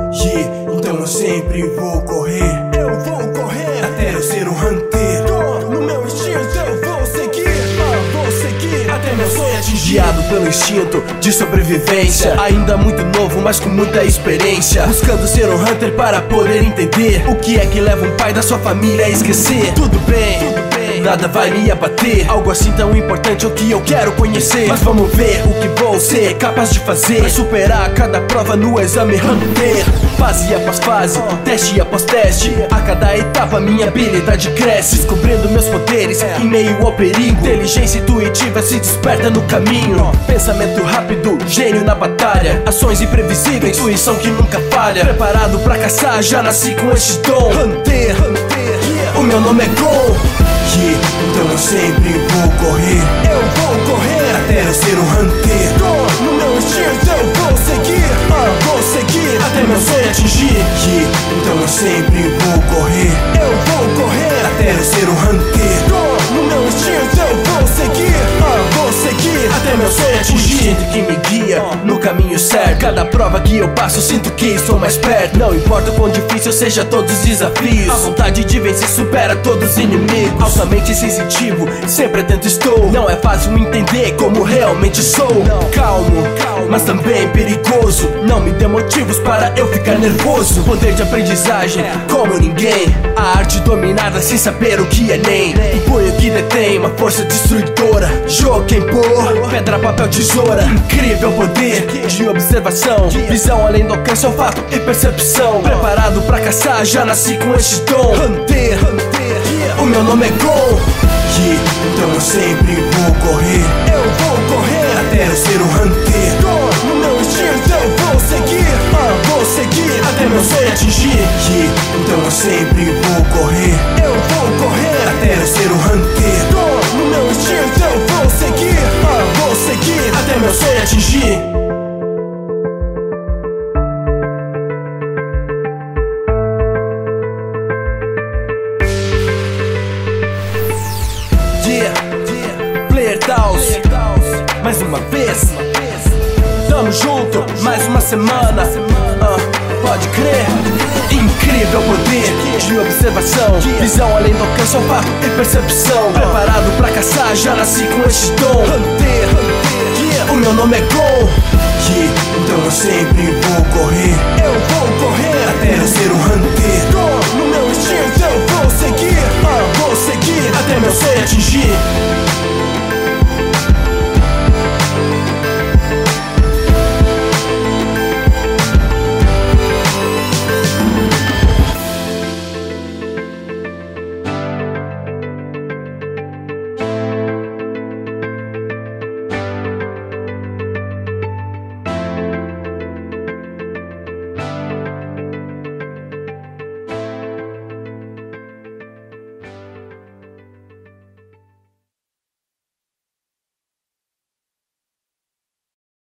Então eu sempre vou correr. Eu vou correr até eu ser um hunter. Tô no meu instinto, eu vou seguir até meu sonho atingir. Guiado pelo instinto de sobrevivência, ainda muito novo, mas com muita experiência, buscando ser um hunter para poder entender o que é que leva um pai da sua família a esquecer. Tudo bem, nada vai me abater. Algo assim tão importante é o que eu quero conhecer. Mas vamos ver o que vou ser capaz de fazer pra superar cada prova no exame hunter. Fase após fase, teste após teste, a cada etapa minha habilidade cresce, descobrindo meus poderes em meio ao perigo. Inteligência intuitiva se desperta no caminho. Pensamento rápido, gênio na batalha, ações imprevisíveis, intuição que nunca falha. Preparado pra caçar, já nasci com este dom. Hunter, o meu nome é Gon. Então eu sempre vou correr. Eu vou correr até eu ser um hunter. Tô no meu instinto, eu vou seguir até meu sonho atingir. Então eu sempre vou correr. Eu vou correr até eu ser um hunter. Tô no meu instinto, eu vou seguir até meu sonho atingir. Sinto que me guia no caminho certo. Cada prova que eu passo, sinto que estou mais perto. Não importa o quão difícil seja todos os desafios, a vontade de vencer supera todos os inimigos. Altamente sensitivo, sempre atento estou. Não é fácil entender como realmente sou. Calmo, mas também perigoso. Não me dê motivos para eu ficar nervoso. Poder de aprendizagem, como ninguém. A arte dominada sem saber o que é nem. O punho que detém uma força destruidora. Jokenpô, pedra, papel, tesoura. Incrível poder de observação, visão além do alcance, olfato e percepção. Preparado pra caçar, já nasci com este dom. Hunter, o meu nome é Gon. Então eu sempre vou correr. Eu vou correr até eu ser um hunter. Tô no meu instinto, eu vou seguir até meu sonho atingir. Então eu sempre vou correr. Eu vou correr até eu ser um hunter. Tô no meu instinto, eu vou seguir até meu sonho atingir. Player Taos, mais uma vez. Tamo junto, mais uma semana. Pode crer. Incrível poder de observação, visão além do alcance, olfato e percepção. Preparado pra caçar, já nasci com este dom. Hunter, o meu nome é Gon. Então eu sempre vou correr.